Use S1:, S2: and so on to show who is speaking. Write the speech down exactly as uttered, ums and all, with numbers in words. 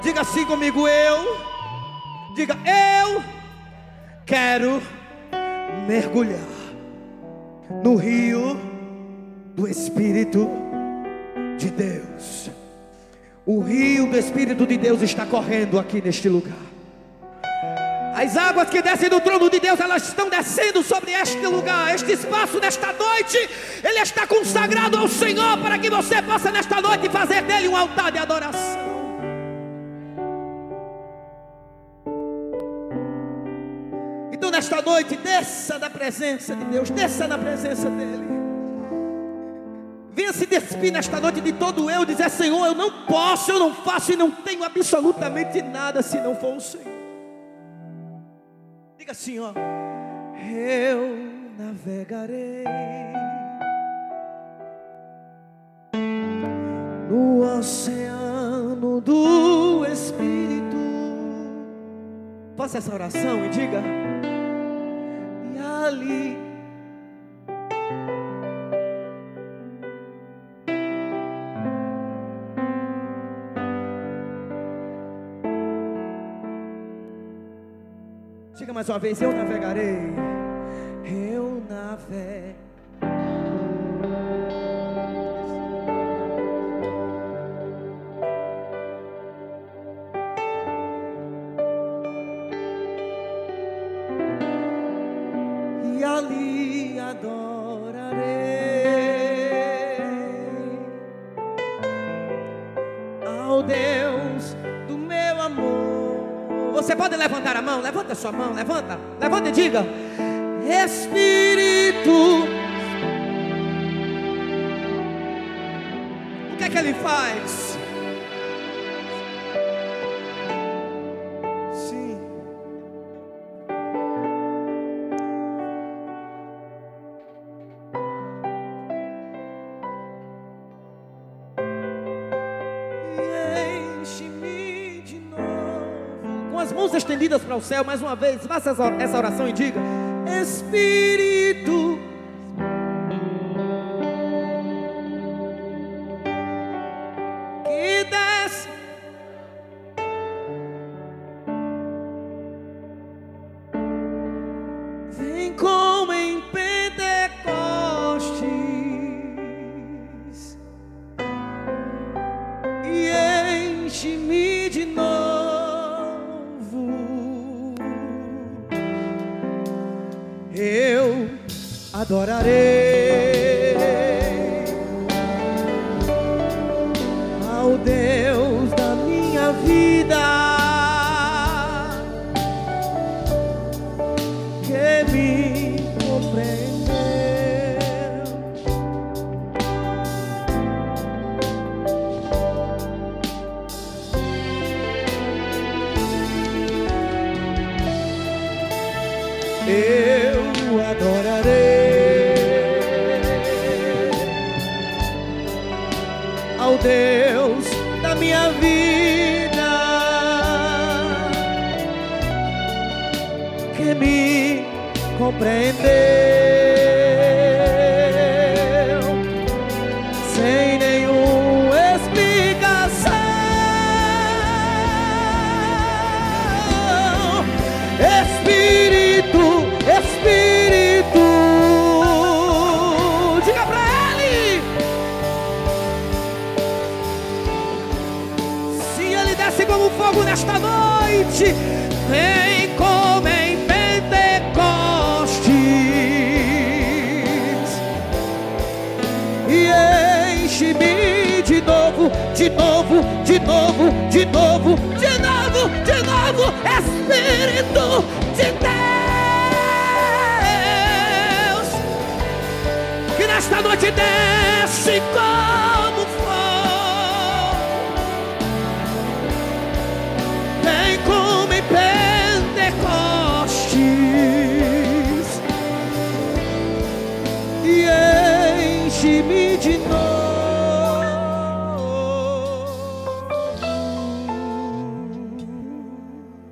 S1: Diga assim comigo, eu. Diga, eu quero mergulhar no rio do Espírito de Deus. O rio do Espírito de Deus está correndo aqui neste lugar. As águas que descem do trono de Deus, elas estão descendo sobre este lugar. Este espaço nesta noite, ele está consagrado ao Senhor, para que você possa nesta noite fazer dele um altar de adoração. Então nesta noite, desça na presença de Deus, desça na presença dele. Venha se despir nesta noite de todo eu, dizer: Senhor, eu não posso, eu não faço e não tenho absolutamente nada se não for o Senhor. Diga assim, ó: eu navegarei no oceano do Espírito. Faça essa oração e diga: e ali diga mais uma vez: eu navegarei, eu navegarei e ali adorarei ao Deus do meu amor. Você pode levantar a mão, levanta a sua mão, levanta, levanta e diga: Espírito. O que é que ele faz? Sim. As mãos estendidas para o céu, mais uma vez, faça essa oração e diga: Espírito, que desce, vem como em Pentecostes e enche-me de novo. Eu adorarei ao Deus da minha vida, que me compreendeu. Eu adorarei ao Deus da minha vida, que me compreendeu sem nenhuma explicação. Espírito, Espírito, diga pra ele. Se ele desce como fogo nesta noite, vem como em Pentecostes e enche-me de novo, de novo, de novo, de novo, de novo, de novo, Espírito de Deus, que nesta noite desce com